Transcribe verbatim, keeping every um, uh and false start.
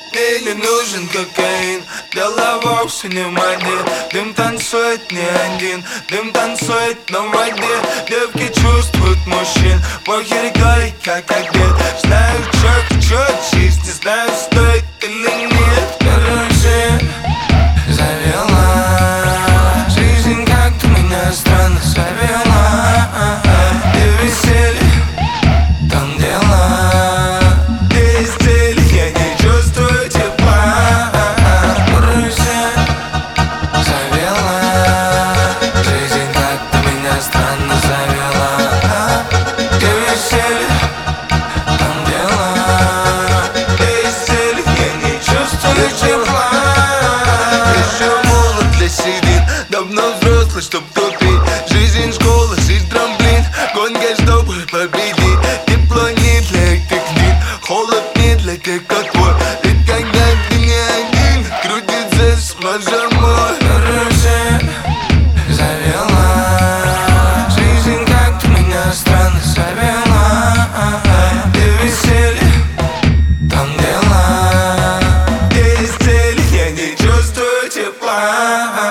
Мне не нужен кокаин, дело вовсе не в моде. Дым танцует не один, дым танцует на воде. Девки чувствуют мужчин, похер рекой, как одет. Знаю, чё хочу, жизнь не знаю, стоит или нет. Короче, завела жизнь, как-то меня странно завела. И веселье, там дела, здесь цели, я не чувствую тепла. Короче, завела жизнь, как-то меня странно завела. И веселье, там дела, здесь цели, я не чувствую тепла. Еще молод для седин, давно взрослый, чтоб тупить. Жизнь школа, жизнь трамплин, гонка, чтобы победить. Тепло не для этих дней, холод не для тех, как твой. Ведь когда ты не один, крутится сплошь мой. Короче, завела жизнь, как-то меня странно завела. И веселье, там дела, здесь цели, я не чувствую тепла.